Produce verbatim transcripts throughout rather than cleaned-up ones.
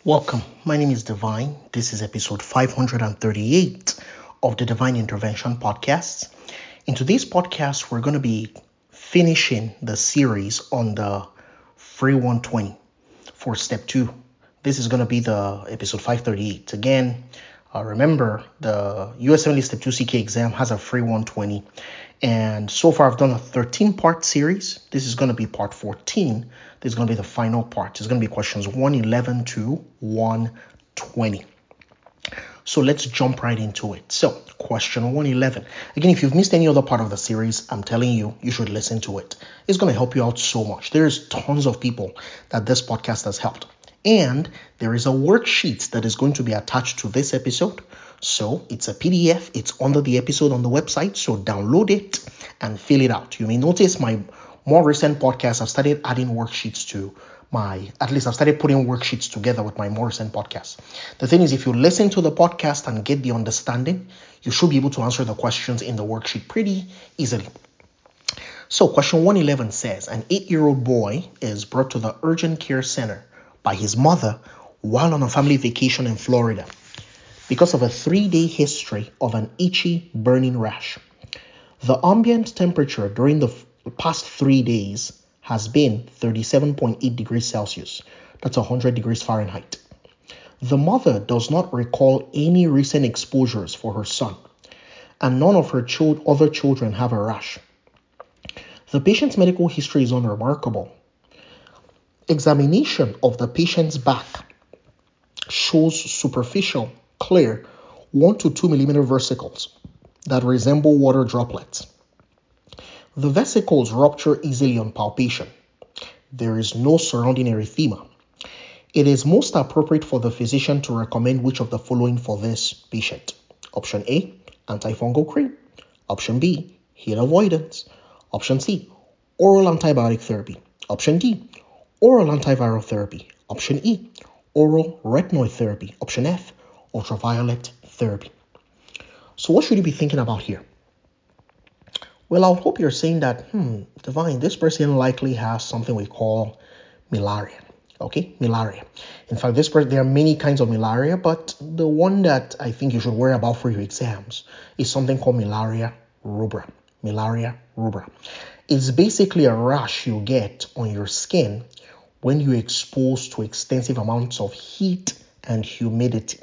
Welcome. My name is Divine. This is episode five hundred thirty-eight of the Divine Intervention Podcast. In today's podcast, we're going to be finishing the series on the Free one twenty for step two. This is going to be the episode five thirty-eight. Again, uh, remember the U S M L E Step two C K exam has a Free one twenty. And so far, I've done a thirteen part series. This is going to be part fourteen. This is going to be the final part. It's going to be questions one eleven to one twenty. So let's jump right into it. So question one eleven. Again, if you've missed any other part of the series, I'm telling you, you should listen to it. It's going to help you out so much. There's tons of people that this podcast has helped. And there is a worksheet that is going to be attached to this episode. So it's a P D F. It's under the episode on the website. So download it and fill it out. You may notice my more recent podcasts, I've started adding worksheets to my, at least I've started putting worksheets together with my more recent podcasts. The thing is, if you listen to the podcast and get the understanding, you should be able to answer the questions in the worksheet pretty easily. So question one eleven says, an eight-year-old boy is brought to the urgent care center by his mother while on a family vacation in Florida because of a three-day history of an itchy, burning rash. The ambient temperature during the past three days has been thirty-seven point eight degrees Celsius. That's one hundred degrees Fahrenheit. The mother does not recall any recent exposures for her son, and none of her child, other children have a rash. The patient's medical history is unremarkable. Examination of the patient's back shows superficial, clear, one to two millimeter vesicles that resemble water droplets. The vesicles rupture easily on palpation. There is no surrounding erythema. It is most appropriate for the physician to recommend which of the following for this patient. Option A, antifungal cream. Option B, heat avoidance. Option C, oral antibiotic therapy. Option D, oral antiviral therapy. Option E, oral retinoid therapy. Option F, ultraviolet therapy. So what should you be thinking about here? Well, I hope you're saying that, hmm, Divine, this person likely has something we call malaria. Okay, malaria. In fact, this person, there are many kinds of malaria, but the one that I think you should worry about for your exams is something called malaria rubra. Malaria rubra. It's basically a rash you get on your skin when you're exposed to extensive amounts of heat and humidity.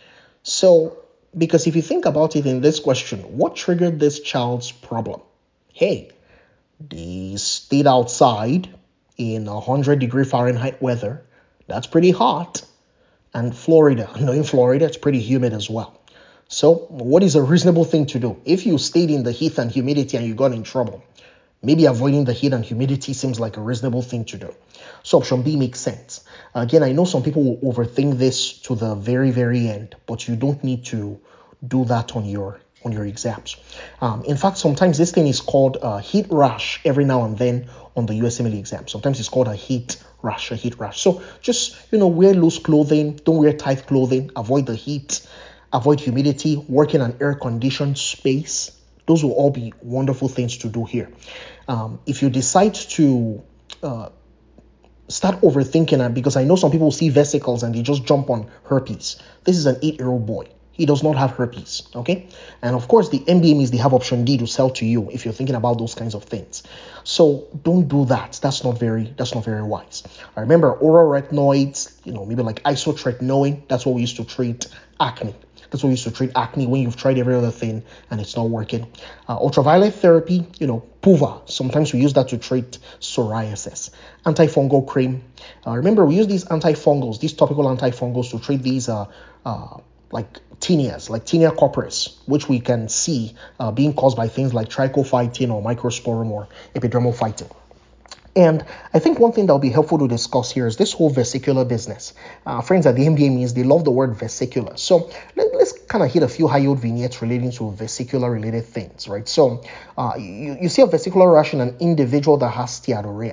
So, because if you think about it in this question, what triggered this child's problem? Hey, they stayed outside in one hundred degree Fahrenheit weather. That's pretty hot. And Florida, I know in Florida, it's pretty humid as well. So what is a reasonable thing to do? If you stayed in the heat and humidity and you got in trouble, maybe avoiding the heat and humidity seems like a reasonable thing to do. So option B makes sense. Again, I know some people will overthink this to the very, very end, but you don't need to do that on your on your exams. Um, in fact, sometimes this thing is called a heat rash every now and then on the U S M L E exam. Sometimes it's called a heat rash, a heat rash. So just, you know, wear loose clothing, don't wear tight clothing, avoid the heat, avoid humidity, work in an air-conditioned space. Those will all be wonderful things to do here. Um, if you decide to uh, start overthinking it, because I know some people see vesicles and they just jump on herpes. This is an eight-year-old boy. He does not have herpes, okay? And of course, the M B A means they have option D to sell to you if you're thinking about those kinds of things. So don't do that. That's not very, that's not very wise. I remember oral retinoids, you know, maybe like isotretinoin. That's what we used to treat acne. That's what we used to treat acne when you've tried every other thing and it's not working. Uh, ultraviolet therapy, you know, Puva. Sometimes we use that to treat psoriasis. Antifungal cream. Uh, remember, we use these antifungals, these topical antifungals to treat these uh, uh, like tinnias, like tinea corporis, which we can see uh, being caused by things like trichophytin or microsporum or epidermal phytin. And I think one thing that will be helpful to discuss here is this whole vesicular business. Uh, friends at the M B A means they love the word vesicular. So let, let's kind of hit a few high-yield vignettes relating to vesicular-related things, right? So uh, you, you see a vesicular rash in an individual that has steatorrhea.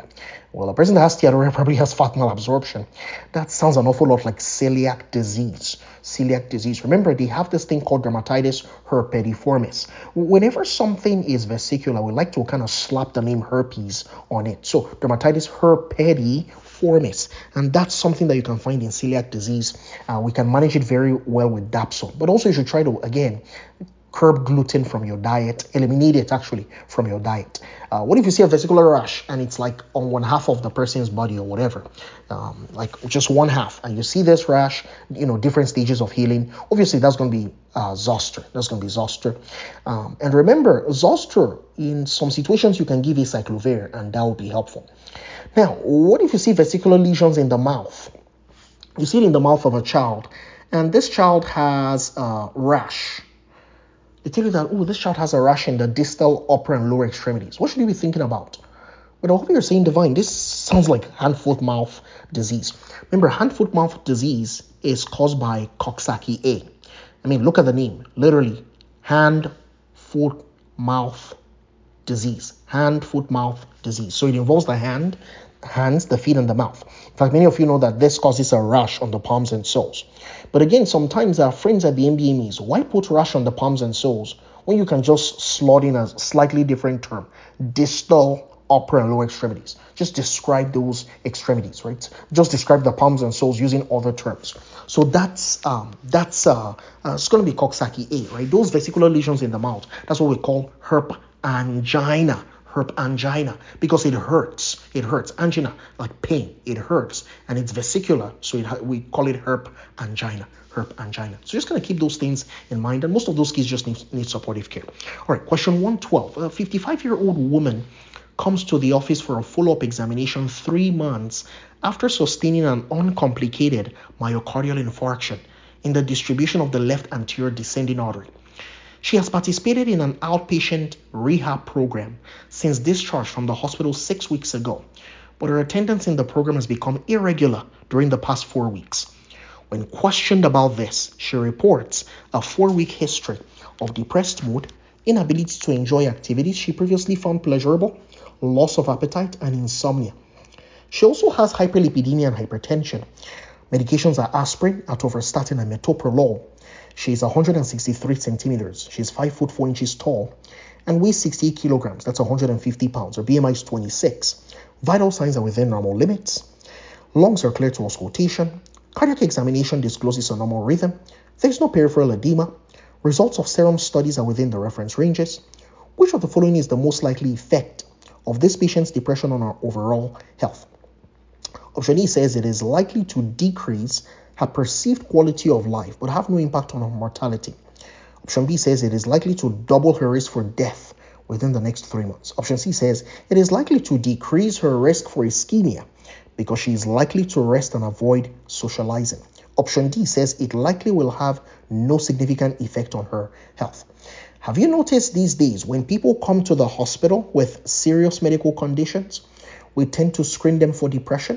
Well, a person that has steatorrhea probably has fat malabsorption. That sounds an awful lot like celiac disease. Celiac disease. Remember, they have this thing called dermatitis herpetiformis. Whenever something is vesicular, we like to kind of slap the name herpes on it. So, dermatitis herpetiformis. And that's something that you can find in celiac disease. Uh, we can manage it very well with Dapsone. But also, you should try to, again, curb gluten from your diet, eliminate it actually from your diet. Uh, what if you see a vesicular rash and it's like on one half of the person's body or whatever, um, like just one half, and you see this rash, you know, different stages of healing, obviously that's going to be uh, zoster. That's going to be zoster. Um, and remember, zoster, in some situations you can give acyclovir and that will be helpful. Now, what if you see vesicular lesions in the mouth? You see it in the mouth of a child, and this child has a rash. They tell you that, oh, this child has a rash in the distal, upper, and lower extremities. What should you be thinking about? But I hope you're saying, Divine, this sounds like hand-foot-mouth disease. Remember, hand-foot-mouth disease is caused by Coxsackie A. I mean, look at the name. Literally, hand-foot-mouth disease. Hand-foot-mouth disease. So it involves the hand, hands, the feet, and the mouth. In fact, many of you know that this causes a rash on the palms and soles. But again, sometimes our friends at the M B M Es, why put rash on the palms and soles when you can just slot in a slightly different term? Distal, upper, and lower extremities. Just describe those extremities, right? Just describe the palms and soles using other terms. So that's um that's uh, uh it's going to be Coxsackie A, right? Those vesicular lesions in the mouth. That's what we call herp angina. Herp angina, because it hurts. It hurts. Angina, like pain. It hurts, and it's vesicular, so it, we call it herp angina. Herp angina. So just kind of keep those things in mind, and most of those kids just need, need supportive care. All right, question one twelve. A fifty-five-year-old woman comes to the office for a follow-up examination three months after sustaining an uncomplicated myocardial infarction in the distribution of the left anterior descending artery. She has participated in an outpatient rehab program since discharge from the hospital six weeks ago, but her attendance in the program has become irregular during the past four weeks. When questioned about this, she reports a four-week history of depressed mood, inability to enjoy activities she previously found pleasurable, loss of appetite, and insomnia. She also has hyperlipidemia and hypertension. Medications are aspirin, atorvastatin, and metoprolol. She is one hundred sixty-three centimeters. She's five foot four inches tall and weighs sixty-eight kilograms. That's one hundred fifty pounds. Her B M I is twenty-six. Vital signs are within normal limits. Lungs are clear to auscultation. Cardiac examination discloses a normal rhythm. There's no peripheral edema. Results of serum studies are within the reference ranges. Which of the following is the most likely effect of this patient's depression on her overall health? Option E says it is likely to decrease her perceived quality of life but have no impact on her mortality. Option B says it is likely to double her risk for death within the next three months. Option C says it is likely to decrease her risk for ischemia because she is likely to rest and avoid socializing. Option D says it likely will have no significant effect on her health. Have you noticed these days when people come to the hospital with serious medical conditions, we tend to screen them for depression?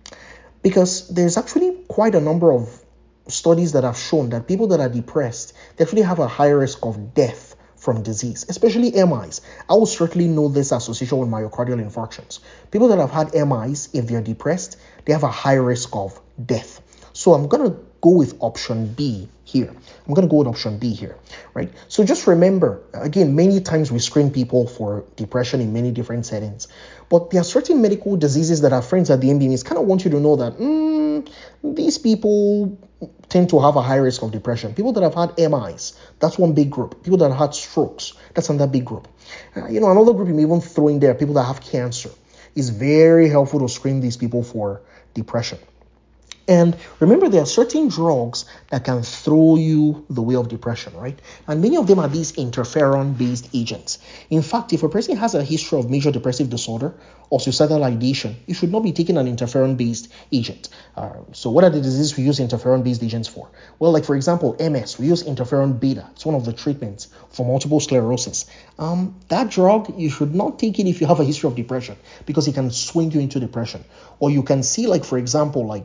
Because there's actually quite a number of studies that have shown that people that are depressed, they actually have a higher risk of death from disease, especially M Is. I will certainly know this association with myocardial infarctions. People that have had M Is, if they're depressed, they have a high risk of death. So I'm going to go with option B here. I'm going to go with option B here, right? So just remember, again, many times we screen people for depression in many different settings, but there are certain medical diseases that our friends at the M B M Es kind of want you to know that mm, these people tend to have a high risk of depression. People that have had M Is, that's one big group. People that have had strokes, that's another big group. Uh, you know, another group you may even throw in there, people that have cancer. It's very helpful to screen these people for depression. And remember, there are certain drugs that can throw you the way of depression, right? And many of them are these interferon-based agents. In fact, if a person has a history of major depressive disorder or suicidal ideation, you should not be taking an interferon-based agent. Uh, so what are the diseases we use interferon-based agents for? Well, like for example, M S, we use interferon beta. It's one of the treatments for multiple sclerosis. Um, that drug, you should not take it if you have a history of depression because it can swing you into depression. Or you can see, like for example, like Hep C.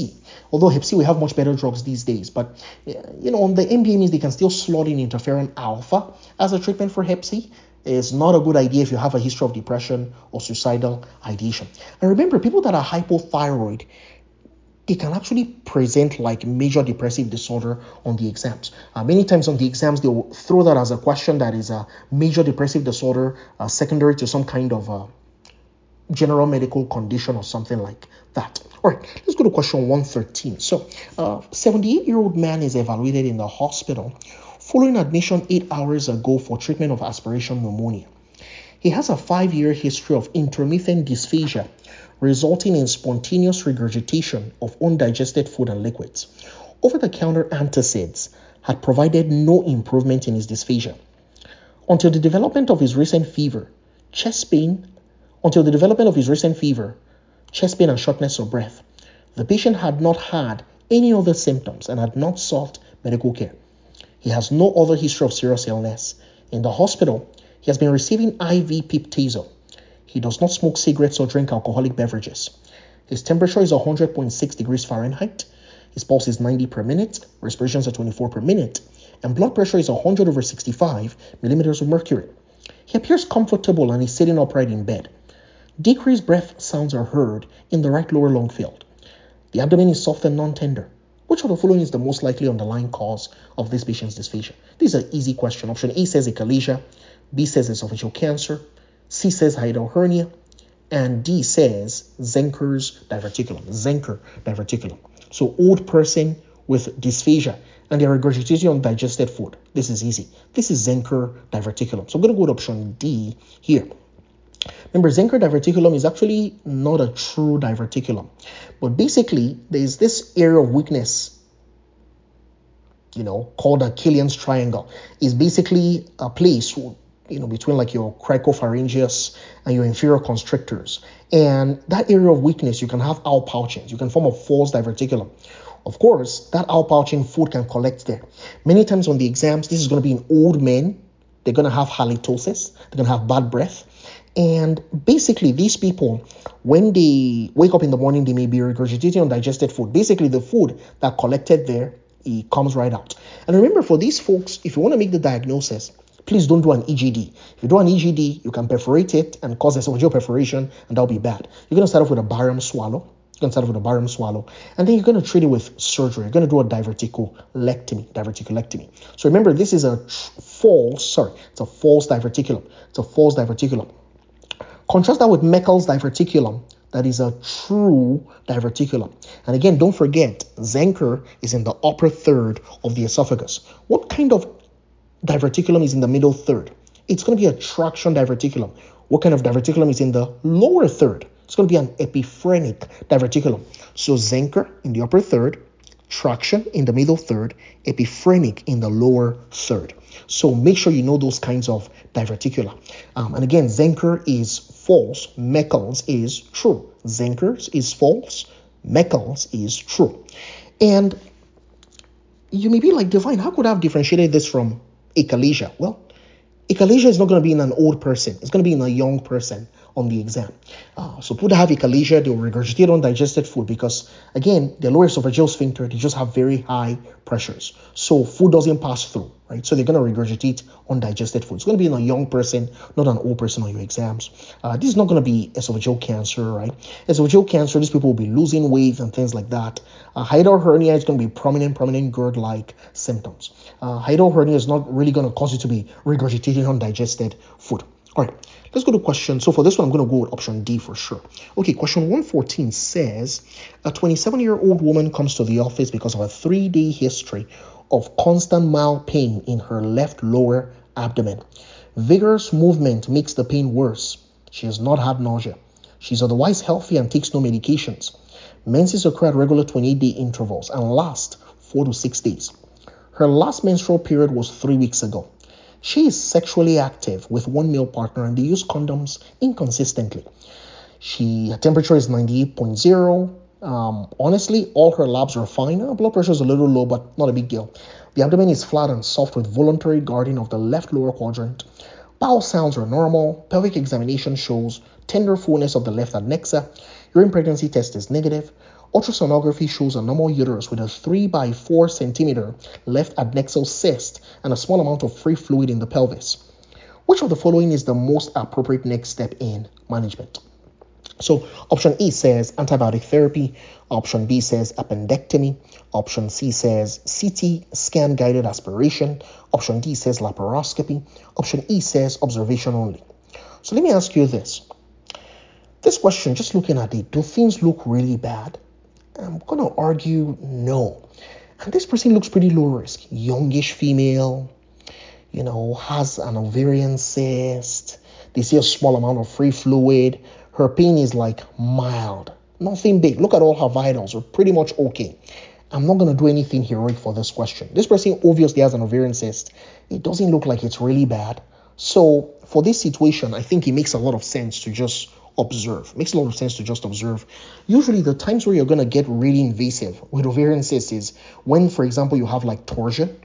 C. Although hep C, we have much better drugs these days. But, you know, on the M D M Es, they can still slot in interferon alpha as a treatment for hep C. It's not a good idea if you have a history of depression or suicidal ideation. And remember, people that are hypothyroid, they can actually present like major depressive disorder on the exams. Uh, many times on the exams, they will throw that as a question that is a major depressive disorder uh, secondary to some kind of uh, general medical condition or something like that. All right, let's go to question one thirteen. So, a seventy-eight-year-old man is evaluated in the hospital following admission eight hours ago for treatment of aspiration pneumonia. He has a five-year history of intermittent dysphagia, resulting in spontaneous regurgitation of undigested food and liquids. Over-the-counter antacids had provided no improvement in his dysphagia. Until the development of his recent fever, chest pain, until the development of his recent fever, chest pain and shortness of breath, the patient had not had any other symptoms and had not sought medical care. He has no other history of serious illness. In the hospital, he has been receiving I V piptazole. He does not smoke cigarettes or drink alcoholic beverages. His temperature is one hundred point six degrees Fahrenheit. His pulse is ninety per minute. Respirations are twenty-four per minute. And blood pressure is one hundred over sixty-five millimeters of mercury. He appears comfortable and is sitting upright in bed. Decreased breath sounds are heard in the right lower lung field. The abdomen is soft and non-tender. Which of the following is the most likely underlying cause of this patient's dysphagia? This is an easy question. Option A says achalasia, B says esophageal cancer, C says hiatal hernia, and D says Zenker's diverticulum. Zenker diverticulum. So old person with dysphagia and they're regurgitating undigested food. This is easy. This is Zenker diverticulum. So I'm going to go to option D here. Remember, Zenker diverticulum is actually not a true diverticulum. But basically, there's this area of weakness, you know, called a Killian's triangle. It's basically a place, you know, between like your cricopharyngeus and your inferior constrictors. And that area of weakness, you can have outpouchings. You can form a false diverticulum. Of course, that outpouching food can collect there. Many times on the exams, this is going to be in old men. They're going to have halitosis. They're going to have bad breath. And basically, these people, when they wake up in the morning, they may be regurgitating undigested food. Basically, the food that collected there, it comes right out. And remember, for these folks, if you want to make the diagnosis, please don't do an E G D. If you do an E G D, you can perforate it and cause esophageal perforation, and that'll be bad. You're going to start off with a barium swallow. You're going to start off with a barium swallow. And then you're going to treat it with surgery. You're going to do a diverticulectomy. Diverticulectomy. So remember, this is a tr- false, sorry, it's a false diverticulum. It's a false diverticulum. Contrast that with Meckel's diverticulum. That is a true diverticulum. And again, don't forget, Zenker is in the upper third of the esophagus. What kind of diverticulum is in the middle third? It's going to be a traction diverticulum. What kind of diverticulum is in the lower third? It's going to be an epiphrenic diverticulum. So Zenker in the upper third, traction in the middle third, epiphrenic in the lower third. So make sure you know those kinds of diverticula. Um, and again, Zenker is false, Meckel's is true. Zenker's is false, Meckel's is true. And you may be like, Divine, how could I have differentiated this from achalasia? Well, achalasia is not going to be in an old person. It's going to be in a young person on the exam. Uh, so people that have achalasia, they'll regurgitate undigested food because, again, the lower esophageal sphincter, they just have very high pressures. So food doesn't pass through, right? So they're going to regurgitate undigested food. It's going to be in a young person, not an old person on your exams. Uh, this is not going to be esophageal cancer, right? Esophageal cancer, these people will be losing weight and things like that. Uh, hiatal hernia is going to be prominent, prominent GERD-like symptoms. Uh, hiatal hernia is not really going to cause you to be regurgitating undigested food. All right, let's go to question. So for this one, I'm going to go with option D for sure. Okay, question one fourteen says, a twenty-seven-year-old woman comes to the office because of a three-day history of constant mild pain in her left lower abdomen. Vigorous movement makes the pain worse. She has not had nausea. She's otherwise healthy and takes no medications. Menses occur at regular twenty-eight-day intervals and last four to six days. Her last menstrual period was three weeks ago. She is sexually active with one male partner and they use condoms inconsistently. She, her temperature is ninety-eight point zero. Um, honestly, all her labs are fine. Her blood pressure is a little low, but not a big deal. The abdomen is flat and soft with voluntary guarding of the left lower quadrant. Bowel sounds are normal. Pelvic examination shows tender fullness of the left adnexa. Urine pregnancy test is negative. Ultrasonography shows a normal uterus with a three by four centimeter left adnexal cyst and a small amount of free fluid in the pelvis. Which of the following is the most appropriate next step in management? So option E says antibiotic therapy, option B says appendectomy, option C says C T scan guided aspiration, option D says laparoscopy, option E says observation only. So let me ask you this. This question, just looking at it, do things look really bad? I'm going to argue no. And this person looks pretty low risk. Youngish female, you know, has an ovarian cyst. They see a small amount of free fluid. Her pain is like mild, nothing big. Look at all her vitals, are pretty much okay. I'm not going to do anything heroic for this question. This person obviously has an ovarian cyst. It doesn't look like it's really bad. So for this situation, I think it makes a lot of sense to just observe. It makes a lot of sense to just observe. Usually the times where you're going to get really invasive with ovarian cysts is when, for example, you have like torsion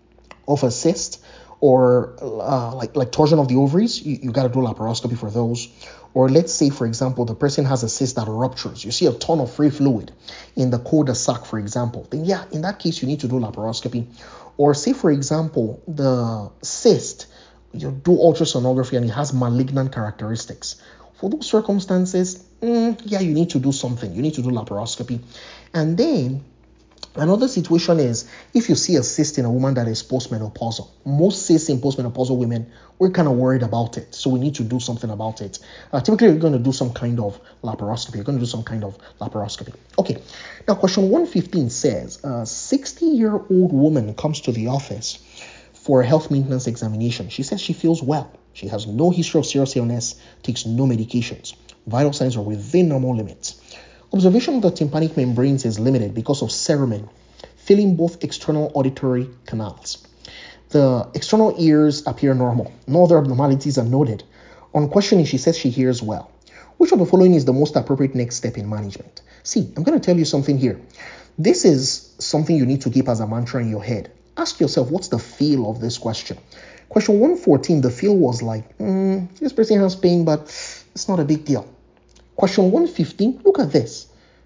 of a cyst, or uh, like like torsion of the ovaries. You, you got to do laparoscopy for those. Or let's say, for example, the person has a cyst that ruptures. You see a ton of free fluid in the cul-de-sac, for example. Then yeah, in that case, you need to do laparoscopy. Or say, for example, the cyst, you do ultrasonography and it has malignant characteristics. For those circumstances, mm, yeah, you need to do something. You need to do laparoscopy. And then another situation is if you see a cyst in a woman that is postmenopausal. Most cysts in postmenopausal women, we're kind of worried about it. So we need to do something about it. Uh, typically, you're going to do some kind of laparoscopy. You're going to do some kind of laparoscopy. Okay. Now, question one fifteen says, a sixty-year-old woman comes to the office for a health maintenance examination. She says she feels well. She has no history of serious illness, takes no medications. Vital signs are within normal limits. Observation of the tympanic membranes is limited because of cerumen filling both external auditory canals. The external ears appear normal. No other abnormalities are noted. On questioning, she says she hears well. Which of the following is the most appropriate next step in management? See, I'm going to tell you something here. This is something you need to keep as a mantra in your head. Ask yourself, what's the feel of this question? Question one fourteen, the feel was like, mm, this person has pain, but it's not a big deal. Question one fifteen, look at this.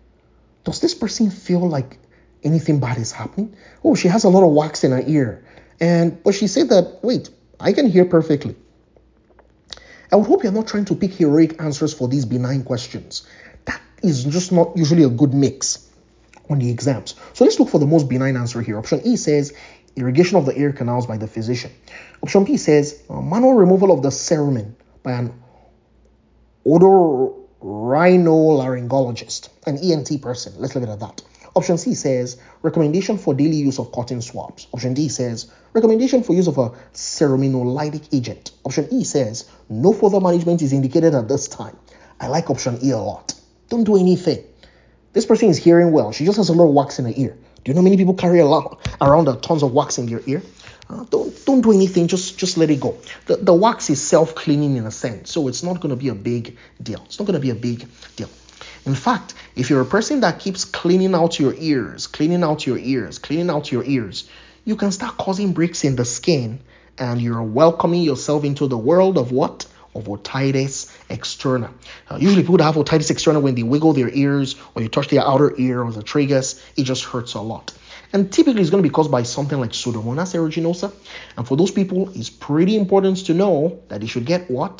Does this person feel like anything bad is happening? Oh, she has a lot of wax in her ear. And but she said that, wait, I can hear perfectly. I would hope you're not trying to pick heroic answers for these benign questions. That is just not usually a good mix on the exams. So let's look for the most benign answer here. Option E says irrigation of the ear canals by the physician. Option B says uh, manual removal of the cerumen by an otorhinolaryngologist, an E N T person. Let's leave it at that. Option C says recommendation for daily use of cotton swabs. Option D says recommendation for use of a ceruminolytic agent. Option E says no further management is indicated at this time. I like option E a lot. Don't do anything. This person is hearing well. She just has a lot of wax in her ear. Do you know many people carry a lot around a tons of wax in their ear? Uh, don't don't do anything. Just just let it go. The the wax is self-cleaning in a sense, so it's not going to be a big deal. It's not going to be a big deal. In fact, if you're a person that keeps cleaning out your ears, cleaning out your ears, cleaning out your ears, you can start causing breaks in the skin, and you're welcoming yourself into the world of what? Of otitis externa. Uh, usually people that have otitis externa, when they wiggle their ears or you touch their outer ear or the tragus, it just hurts a lot. And typically it's going to be caused by something like Pseudomonas aeruginosa. And for those people, it's pretty important to know that they should get what?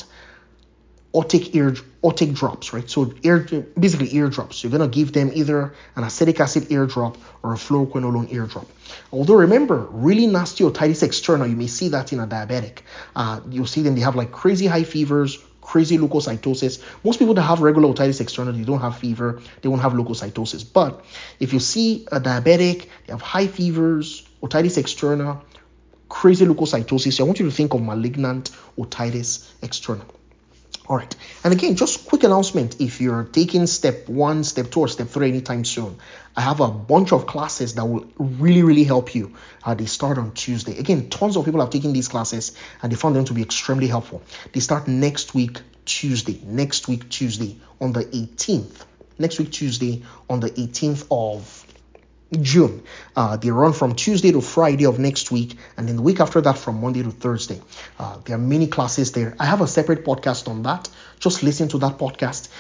Otic ear, otic drops, right? So ear, basically ear drops. You're going to give them either an acetic acid ear drop or a fluoroquinolone ear drop. Although remember, really nasty otitis externa, you may see that in a diabetic. Uh, you'll see them, they have like crazy high fevers, crazy leukocytosis. Most people that have regular otitis externa, they don't have fever, they won't have leukocytosis. But if you see a diabetic, they have high fevers, otitis externa, crazy leukocytosis, I want you to think of malignant otitis externa. All right. And again, just quick announcement. If you're taking step one, step two, or step three anytime soon, I have a bunch of classes that will really, really help you. Uh, they start on Tuesday. Again, tons of people have taken these classes and they found them to be extremely helpful. They start next week, Tuesday. Next week, Tuesday on the eighteenth. Next week, Tuesday on the eighteenth of June. Uh, they run from Tuesday to Friday of next week, and then the week after that from Monday to Thursday. Uh, there are many classes there. I have a separate podcast on that. Just listen to that podcast.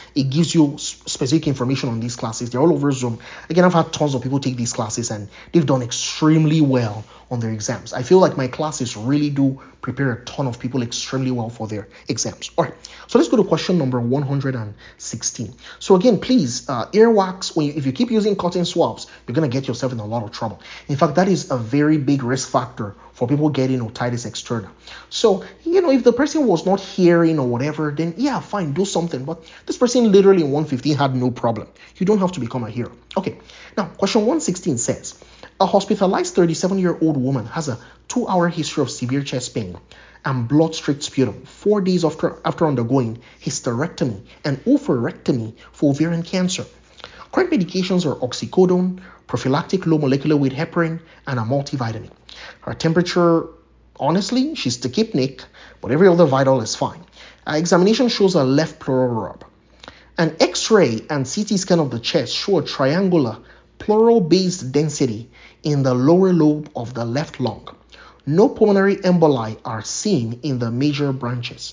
it gives you specific information on these classes. They're all over Zoom. Again, I've had tons of people take these classes and they've done extremely well on their exams. I feel like my classes really do prepare a ton of people extremely well for their exams. All right, so let's go to question number one hundred sixteen. So again, please, uh, earwax, when you, if you keep using cotton swabs, you're going to get yourself in a lot of trouble. In fact, that is a very big risk factor for people getting otitis externa. So, you know, if the person was not hearing or whatever, then yeah, fine, do something. But this person literally in one fifteen had no problem. You don't have to become a hero. Okay, now question one sixteen says, a hospitalized thirty-seven-year-old woman has a two-hour history of severe chest pain and blood-streaked sputum four days after, after undergoing hysterectomy and oophorectomy for ovarian cancer. Current medications are oxycodone, prophylactic low molecular weight heparin, and a multivitamin. Her temperature, honestly, she's tachypnic, but every other vital is fine. Uh, examination shows a left pleural rub. An X-ray and C T scan of the chest show a triangular pleural-based density in the lower lobe of the left lung. No pulmonary emboli are seen in the major branches.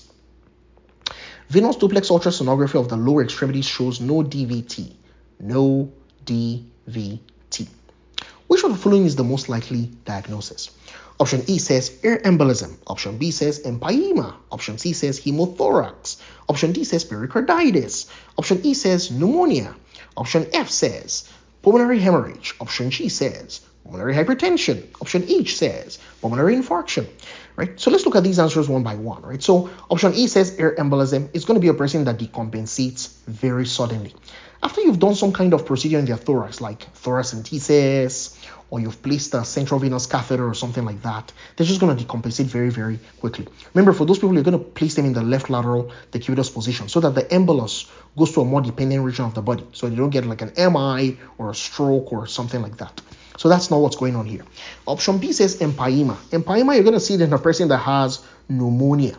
Venous duplex ultrasonography of the lower extremities shows no D V T. No D V T. Which of the following is the most likely diagnosis? Option E says air embolism. Option B says empyema. Option C says hemothorax. Option D says pericarditis. Option E says pneumonia. Option F says pulmonary hemorrhage. Option G says pulmonary hypertension. Option H says pulmonary infarction. Right? So let's look at these answers one by one. Right? So option E says air embolism is going to be a person that decompensates very suddenly. After you've done some kind of procedure in their thorax, like thoracentesis, or you've placed a central venous catheter or something like that, they're just going to decompensate very, very quickly. Remember, for those people, you're going to place them in the left lateral decubitus position so that the embolus goes to a more dependent region of the body, so you don't get like an M I or a stroke or something like that. So that's not what's going on here. Option B says empyema. Empyema, you're going to see it in a person that has pneumonia.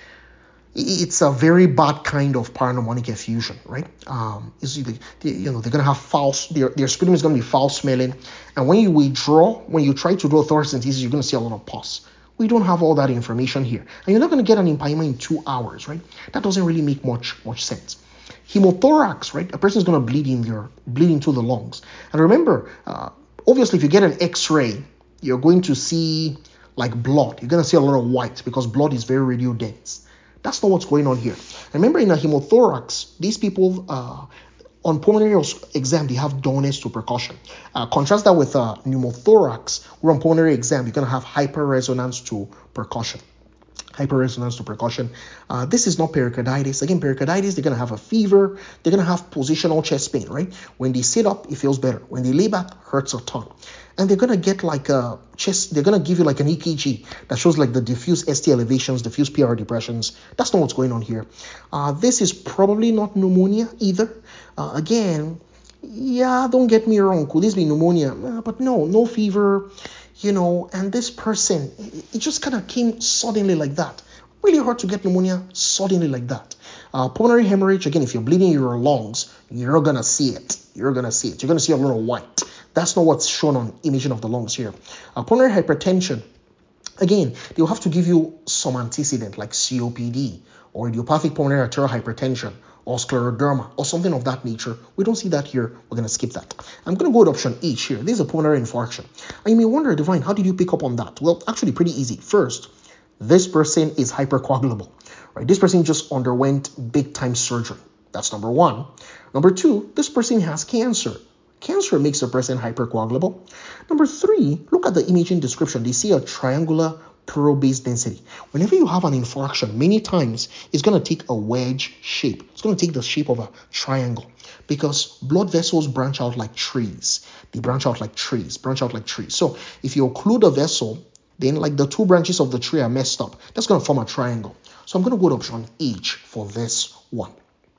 It's a very bad kind of parapneumonic effusion, right? Um, it's, you know, they're going to have foul, their, their sputum is going to be foul smelling. And when you withdraw, when you try to do a thoracentesis, you're going to see a lot of pus. We don't have all that information here. And you're not going to get an empyema in two hours, right? That doesn't really make much, much sense. Hemothorax, right? A person is going to bleed in their, bleed into the lungs. And remember, uh, obviously, if you get an X-ray, you're going to see like blood. You're going to see a lot of white because blood is very radiodense. That's not what's going on here. Remember, in a hemothorax, these people uh, on pulmonary exam, they have dullness to percussion. Uh, contrast that with a pneumothorax, where on pulmonary exam, you're going to have hyperresonance to percussion. Hyperresonance to percussion. Uh, this is not pericarditis. Again, pericarditis, they're going to have a fever. They're going to have positional chest pain, right? When they sit up, it feels better. When they lay back, hurts a ton. And they're going to get like a chest, they're going to give you like an E K G that shows like the diffuse S T elevations, diffuse P R depressions. That's not what's going on here. Uh, this is probably not pneumonia either. Uh, again, yeah, don't get me wrong. Could this be pneumonia? Uh, but no, no fever, you know, and this person, it just kind of came suddenly like that. Really hard to get pneumonia suddenly like that. Uh, pulmonary hemorrhage, again, if you're bleeding your lungs, you're going to see it. You're going to see it. You're going to see a little white. That's not what's shown on imaging of the lungs here. Uh, pulmonary hypertension, again, they'll have to give you some antecedent like C O P D or idiopathic pulmonary arterial hypertension or scleroderma or something of that nature. We don't see that here. We're going to skip that. I'm going to go with option H here. This is a pulmonary infarction. And you may wonder, Divine, how did you pick up on that? Well, actually pretty easy. First, this person is hypercoagulable, right? This person just underwent big time surgery. That's number one. Number two, this person has cancer. Cancer makes a person hypercoagulable. Number three, look at the imaging description. They see a triangular pleural-based density. Whenever you have an infarction, many times it's going to take a wedge shape. It's going to take the shape of a triangle because blood vessels branch out like trees. They branch out like trees, branch out like trees. So if you occlude a vessel, then like the two branches of the tree are messed up. That's going to form a triangle. So I'm going to go to option H for this one.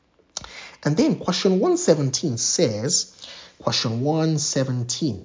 And then question one seventeen says, question one seventeen,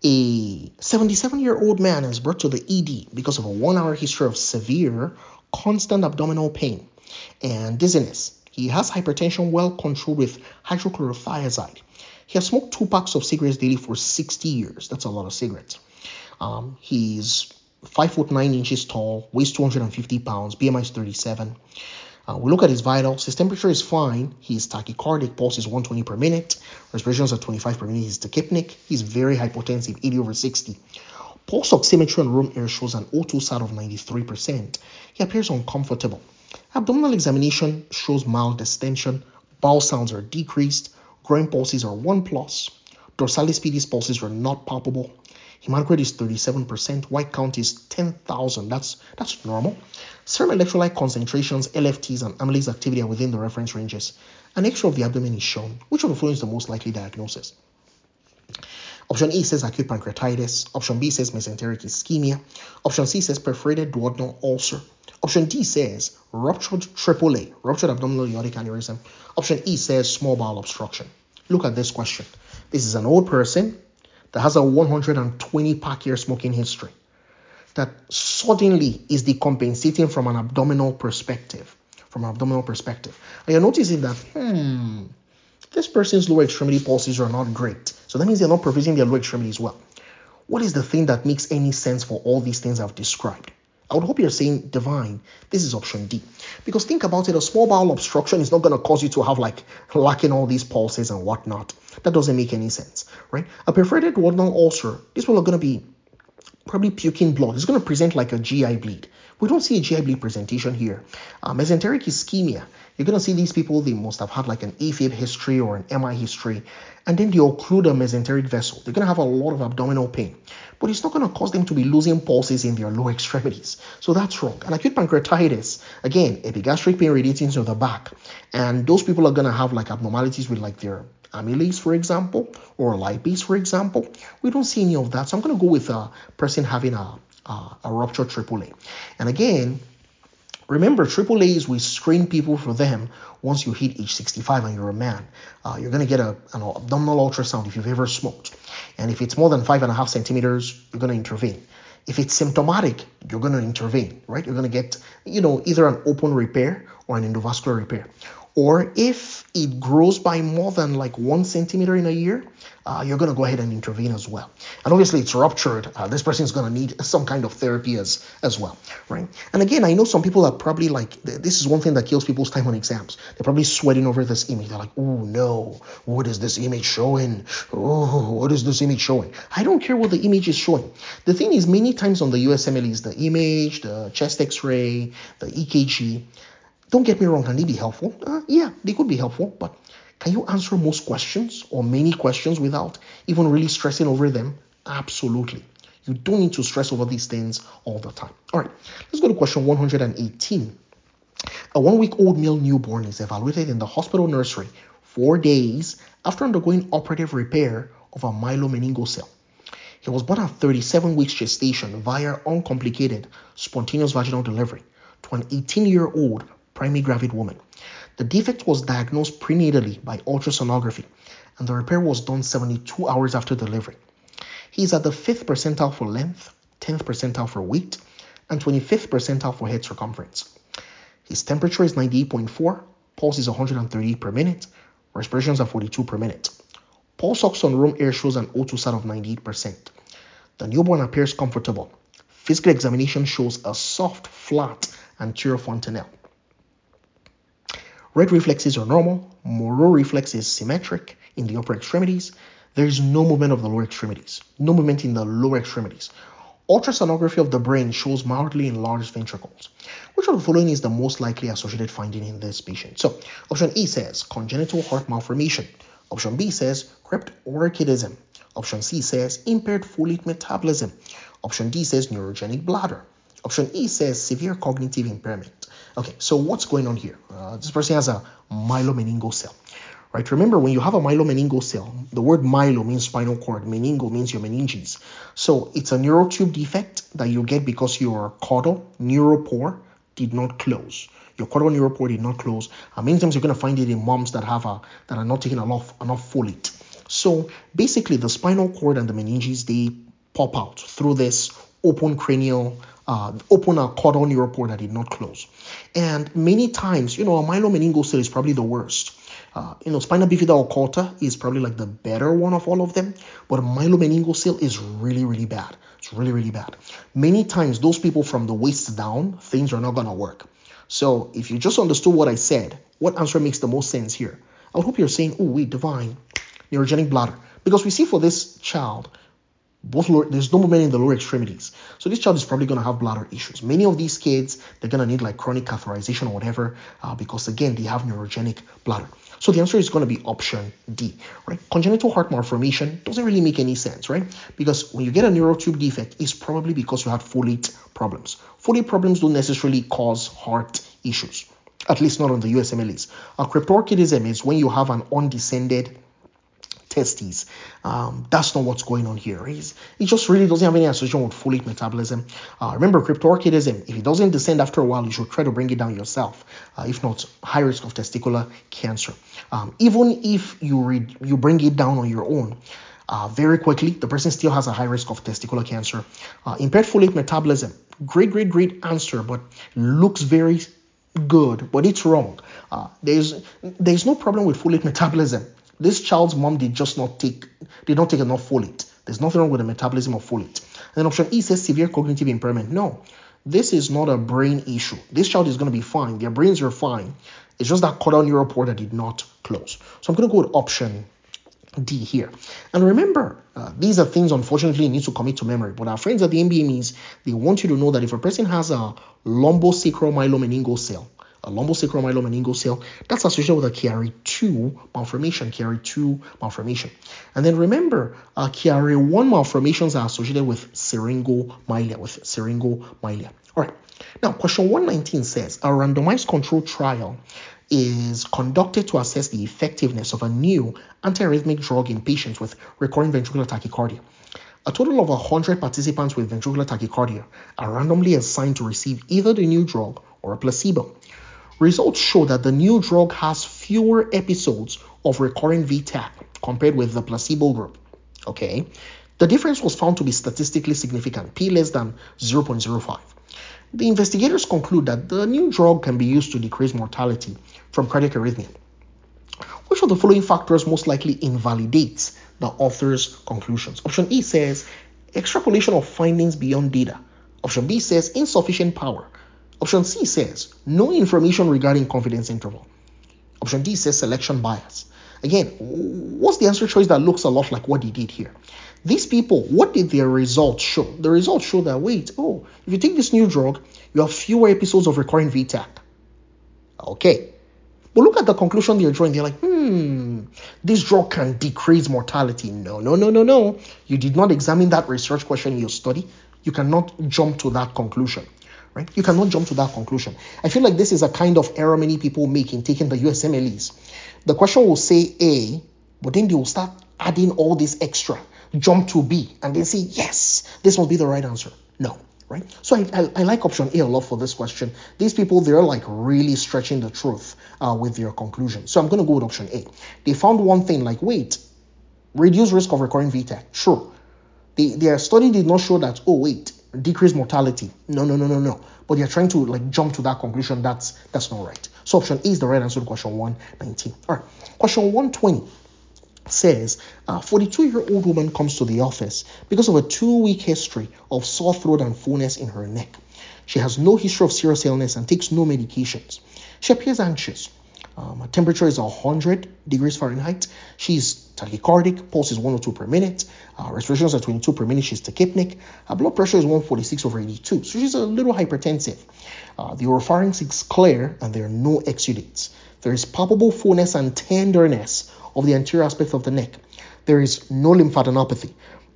a seventy-seven-year-old man is brought to the E D because of a one-hour history of severe, constant abdominal pain and dizziness. He has hypertension well controlled with hydrochlorothiazide. He has smoked two packs of cigarettes daily for sixty years. That's a lot of cigarettes. Um, he's five foot nine inches tall, weighs two hundred fifty pounds, B M I is thirty-seven. Uh, we look at his vitals. His temperature is fine. He's tachycardic. Pulse is one twenty per minute. Respirations are twenty-five per minute. He's tachypnic. He's very hypotensive, eighty over sixty. Pulse oximetry and room air shows an O two sat of ninety-three percent. He appears uncomfortable. Abdominal examination shows mild distension. Bowel sounds are decreased. Groin pulses are one plus. Dorsalis pedis pulses are not palpable. Hematocrit is thirty-seven percent. White count is ten thousand. That's that's normal. Serum electrolyte concentrations, L F Ts, and amylase activity are within the reference ranges. An X-ray of the abdomen is shown. Which of the following is the most likely diagnosis? Option A says acute pancreatitis. Option B says mesenteric ischemia. Option C says perforated duodenal ulcer. Option D says ruptured triple A, ruptured abdominal aortic aneurysm. Option E says small bowel obstruction. Look at this question. This is an old person that has a one hundred twenty pack year smoking history that suddenly is decompensating from an abdominal perspective. From an abdominal perspective. And you're noticing that, hmm, this person's lower extremity pulses are not great. So that means they're not provisioning their lower extremities well. What is the thing that makes any sense for all these things I've described? I would hope you're saying, Divine, this is option D. Because think about it, a small bowel obstruction is not going to cause you to have like lacking all these pulses and whatnot. That doesn't make any sense, right? A perforated duodenal ulcer, these people are going to be probably puking blood. It's going to present like a G I bleed. We don't see a G I bleed presentation here. Uh, mesenteric ischemia, you're going to see these people, they must have had like an AFib history or an M I history, and then they occlude a mesenteric vessel. They're going to have a lot of abdominal pain, but it's not going to cause them to be losing pulses in their lower extremities. So that's wrong. And acute pancreatitis, again, epigastric pain radiating to the back, and those people are going to have like abnormalities with like their amylase, for example, or lipase, for example. We don't see any of that. So I'm going to go with a person having a, a, a ruptured triple A. And again, remember, triple A's, we screen people for them once you hit age sixty-five and you're a man. Uh, you're going to get a, an abdominal ultrasound if you've ever smoked. And if it's more than five and a half centimeters, you're going to intervene. If it's symptomatic, you're going to intervene, right? You're going to get, you know, either an open repair or an endovascular repair. Or if it grows by more than like one centimeter in a year, uh, you're going to go ahead and intervene as well. And obviously it's ruptured. Uh, this person is going to need some kind of therapy as, as well, right? And again, I know some people are probably like, this is one thing that kills people's time on exams. They're probably sweating over this image. They're like, oh no, what is this image showing? Oh, what is this image showing? I don't care what the image is showing. The thing is, many times on the U S M L Es, the image, the chest x-ray, the E K G, don't get me wrong, can they be helpful? Uh, yeah, they could be helpful, but can you answer most questions or many questions without even really stressing over them? Absolutely. You don't need to stress over these things all the time. All right, let's go to question one hundred eighteen. A one-week-old male newborn is evaluated in the hospital nursery four days after undergoing operative repair of a myelomeningocele. He was born at thirty-seven weeks gestation via uncomplicated spontaneous vaginal delivery to an eighteen-year-old primary gravid woman. The defect was diagnosed prenatally by ultrasonography, and the repair was done seventy-two hours after delivery. He is at the fifth percentile for length, tenth percentile for weight, and twenty-fifth percentile for head circumference. His temperature is ninety-eight point four, pulse is one hundred thirty-eight per minute, respirations are forty-two per minute. Pulse ox on room air shows an O two sat of ninety-eight percent. The newborn appears comfortable. Physical examination shows a soft, flat anterior fontanelle. Red reflexes are normal. Moreau reflex is symmetric in the upper extremities. There is no movement of the lower extremities. No movement in the lower extremities. Ultrasonography of the brain shows mildly enlarged ventricles. Which of the following is the most likely associated finding in this patient? So, option E says congenital heart malformation. Option B says cryptorchidism. Option C says impaired folate metabolism. Option D says neurogenic bladder. Option E says severe cognitive impairment. Okay, so what's going on here? Uh, this person has a myelomeningocele, right? Remember, when you have a myelomeningocele, the word myelo means spinal cord, meningo means your meninges. So it's a neural tube defect that you get because your caudal neuropore did not close. Your caudal neuropore did not close. And many times you're going to find it in moms that have a that are not taking enough enough folate. So basically, the spinal cord and the meninges, they pop out through this open cranial, uh, open a caudal neuropore that did not close. And many times, you know, a myelomeningocele is probably the worst. Uh, you know, spina bifida occulta is probably like the better one of all of them, but a myelomeningocele is really, really bad. It's really, really bad. Many times, those people from the waist down, things are not going to work. So if you just understood what I said, what answer makes the most sense here? I would hope you're saying, oh, wait, divine, neurogenic bladder. Because we see for this child, both lower, there's no movement in the lower extremities. So this child is probably going to have bladder issues. Many of these kids, they're going to need like chronic catheterization or whatever, uh, because again, they have neurogenic bladder. So the answer is going to be option D, right? Congenital heart malformation doesn't really make any sense, right? Because when you get a neural tube defect, it's probably because you had folate problems. Folate problems don't necessarily cause heart issues, at least not on the U S M L Es. A cryptorchidism is when you have an undescended testes. Um, that's not what's going on here. He's, he just really doesn't have any association with folate metabolism. Uh, remember, cryptorchidism, if it doesn't descend after a while, you should try to bring it down yourself. Uh, if not, high risk of testicular cancer. Um, even if you read, you bring it down on your own, uh, very quickly, the person still has a high risk of testicular cancer. Uh, impaired folate metabolism, great, great, great answer, but looks very good, but it's wrong. Uh, there's there's no problem with folate metabolism. This child's mom did just not take, did not take enough folate. There's nothing wrong with the metabolism of folate. And then option E says severe cognitive impairment. No, this is not a brain issue. This child is going to be fine. Their brains are fine. It's just that caudal neural port that did not close. So I'm going to go with option D here. And remember, uh, these are things, unfortunately, you need to commit to memory. But our friends at the M B M Es, they want you to know that if a person has a lumbosacral myelomeningocele cell, a lumbosacral myelomeningocele cell, that's associated with a K R A two malformation, K R A two malformation. And then remember, uh, K R A one malformations are associated with syringomyelia, with syringomyelia. All right. Now, question one nineteen says, a randomized control trial is conducted to assess the effectiveness of a new antiarrhythmic drug in patients with recurrent ventricular tachycardia. A total of one hundred participants with ventricular tachycardia are randomly assigned to receive either the new drug or a placebo. Results show that the new drug has fewer episodes of recurrent V TAC compared with the placebo group. Okay, the difference was found to be statistically significant, p less than zero point zero five. The investigators conclude that the new drug can be used to decrease mortality from cardiac arrhythmia. Which of the following factors most likely invalidates the author's conclusions? Option E says extrapolation of findings beyond data. Option B says insufficient power. Option C says no information regarding confidence interval. Option D says selection bias. Again, what's the answer choice that looks a lot like what they did here? These people, what did their results show? The results show that, wait, oh, if you take this new drug, you have fewer episodes of recurrent V TAC. Okay. But look at the conclusion they're drawing. They're like, hmm, this drug can decrease mortality. No, no, no, no, no. You did not examine that research question in your study. You cannot jump to that conclusion. Right? You cannot jump to that conclusion. I feel like this is a kind of error many people make in taking the U S M L Es. The question will say A, but then they will start adding all this extra, jump to B, and then say, yes, this must be the right answer. No, right? So I, I, I like option A a lot for this question. These people, they're like really stretching the truth uh, with their conclusion. So I'm going to go with option A. They found one thing like, wait, reduce risk of recurring V TAC. Sure. They, their study did not show that, oh, wait, decrease mortality. No, no, no, no, no. But they're trying to like jump to that conclusion. That's that's not right. So option A is the right answer to question one nineteen. All right. Question one twenty says a forty-two-year-old woman comes to the office because of a two-week history of sore throat and fullness in her neck. She has no history of serious illness and takes no medications. She appears anxious. Um, her temperature is one hundred degrees Fahrenheit. She's tachycardic, pulse is one oh two per minute, uh, respirations are twenty-two per minute, she's tachypnic, her blood pressure is one forty-six over eighty-two, so she's a little hypertensive. Uh, the oropharynx is clear and there are no exudates. There is palpable fullness and tenderness of the anterior aspect of the neck. There is no lymphadenopathy.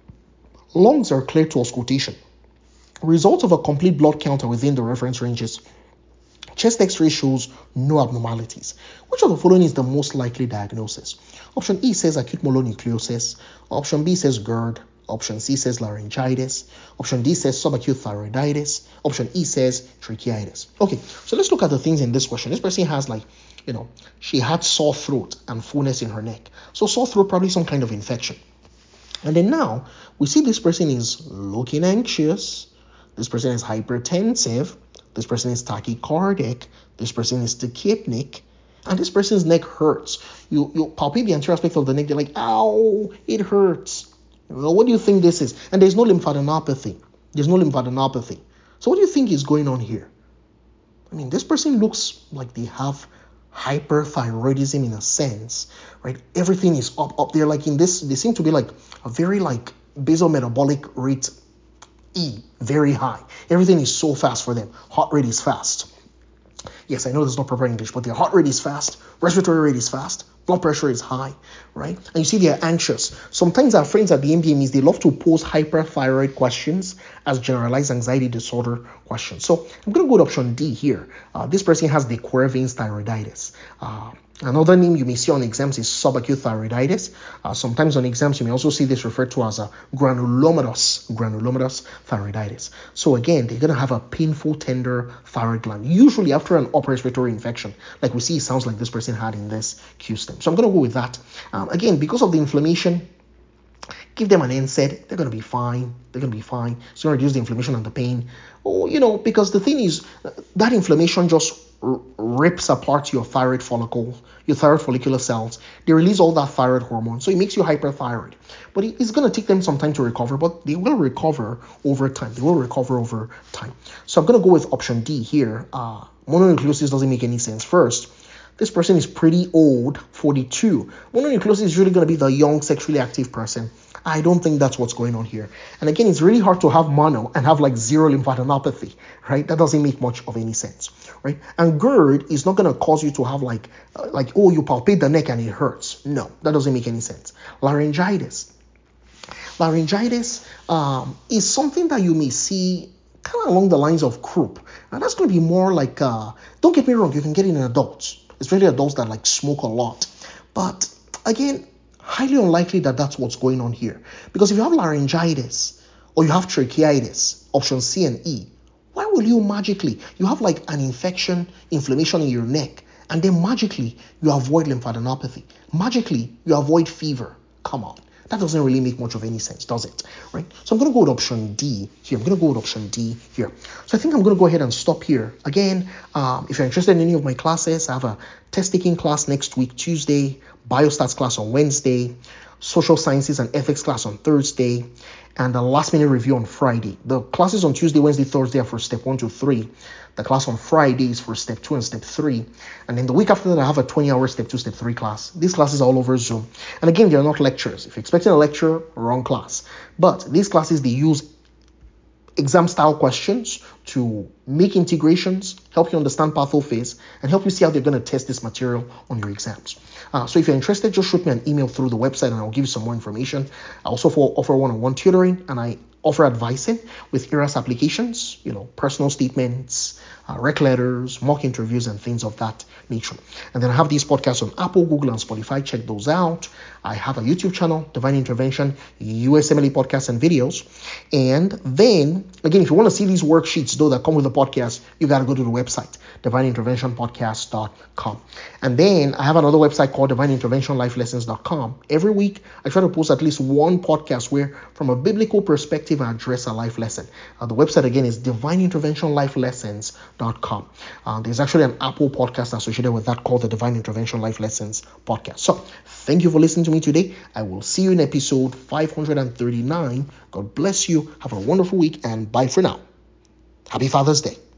Lungs are clear to auscultation. Results of a complete blood count are within the reference ranges. Chest X-ray shows no abnormalities. Which of the following is the most likely diagnosis? Option E says acute mononucleosis. Option B says GERD. Option C says laryngitis. Option D says subacute thyroiditis. Option E says tracheitis. Okay, so let's look at the things in this question. This person has like, you know, she had sore throat and fullness in her neck. So sore throat, probably some kind of infection. And then now we see this person is looking anxious. This person is hypertensive. This person is tachycardic. This person is tachypnic. And this person's neck hurts. You you palpate the anterior aspect of the neck. They're like, ow, it hurts. Well, what do you think this is? And there's no lymphadenopathy. There's no lymphadenopathy. So what do you think is going on here? I mean, this person looks like they have hyperthyroidism in a sense, right? Everything is up, up there. Like in this, they seem to be like a very like basal metabolic rate E, very high. Everything is so fast for them. Heart rate is fast. Yes, I know there's no proper English, but their heart rate is fast, respiratory rate is fast, blood pressure is high, right? And you see they're anxious. Sometimes our friends at the M D M Es, they love to pose hyperthyroid questions as generalized anxiety disorder questions. So I'm going to go with option D here. Uh, this person has the Quervain's thyroiditis. Uh, Another name you may see on exams is subacute thyroiditis. Uh, sometimes on exams, you may also see this referred to as a granulomatous, granulomatous thyroiditis. So again, they're going to have a painful, tender thyroid gland, usually after an upper respiratory infection. Like we see, it sounds like this person had in this Q stem. So I'm going to go with that. Um, again, because of the inflammation, give them an N SAID. They're going to be fine. They're going to be fine. It's going to reduce the inflammation and the pain. Oh, you know, because the thing is, that inflammation just r- rips apart your thyroid follicle, your thyroid follicular cells. They release all that thyroid hormone, so it makes you hyperthyroid. But it's going to take them some time to recover, but they will recover over time. They will recover over time. So I'm going to go with option D here. Uh, mononucleosis doesn't make any sense. First, this person is pretty old, forty-two. Mononucleosis is really going to be the young, sexually active person. I don't think that's what's going on here. And again, it's really hard to have mono and have like zero lymphadenopathy, right? That doesn't make much of any sense, right? And GERD is not going to cause you to have like, uh, like, oh, you palpate the neck and it hurts. No, that doesn't make any sense. Laryngitis. Laryngitis um, is something that you may see kind of along the lines of croup. And that's going to be more like, uh, don't get me wrong, you can get it in adults, especially adults that like smoke a lot. But again, highly unlikely that that's what's going on here. Because if you have laryngitis or you have tracheitis, option C and E, why will you magically, you have like an infection, inflammation in your neck, and then magically you avoid lymphadenopathy. Magically you avoid fever. Come on. That doesn't really make much of any sense, does it? Right? So I'm going to go with option D here. I'm going to go with option D here. So I think I'm going to go ahead and stop here. Again, um, if you're interested in any of my classes, I have a test taking class next week, Tuesday, biostats class on Wednesday, social sciences and ethics class on Thursday, and a last minute review on Friday. The classes on Tuesday, Wednesday, Thursday are for step one to three. The class on Friday is for step two and step three. And then the week after that, I have a twenty hour step two, step three class. These classes are all over Zoom. And again, they're not lectures. If you're expecting a lecture, wrong class. But these classes, they use exam style questions to make integrations, help you understand pathophase, and help you see how they're going to test this material on your exams. Uh, so if you're interested, just shoot me an email through the website and I'll give you some more information. I also offer one-on-one tutoring and I offer advising with E R A S applications, you know, personal statements, uh, rec letters, mock interviews, and things of that nature. And then I have these podcasts on Apple, Google, and Spotify. Check those out. I have a YouTube channel, Divine Intervention, U S M L E podcasts and videos. And then, again, if you want to see these worksheets, though, that come with the podcast, you got to go to the website, divine intervention podcast dot com. And then I have another website called divine intervention life lessons dot com. Every week, I try to post at least one podcast where, from a biblical perspective, I address a life lesson. Uh, the website, again, is divine intervention life lessons dot com. Uh, there's actually an Apple podcast associated with that called the Divine Intervention Life Lessons podcast. So thank you for listening to me today. I will see you in episode five hundred thirty-nine. God bless you. Have a wonderful week and bye for now. Happy Father's Day.